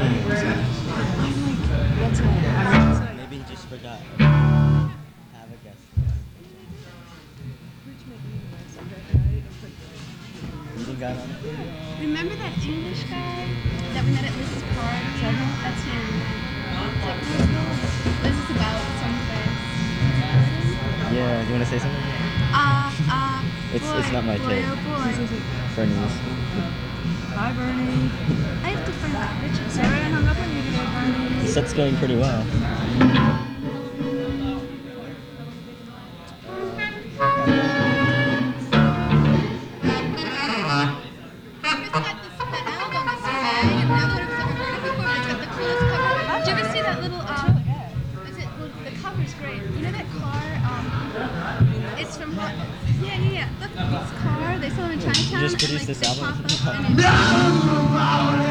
What's it? Maybe he just forgot. Have a guest. Reading guide on it. Remember that English guy that we met at Liz's park? That's him. Liz is about someplace. Yeah, do you want to say something? It's not my boy, kid. oh boy. Bernie's. Hi, Bernie. I have to find out Richard. Sarah hung up on you today, Bernie. The set's going pretty well. Look, this car, they sell them in Chinatown. You just produced and, this they album? pop up and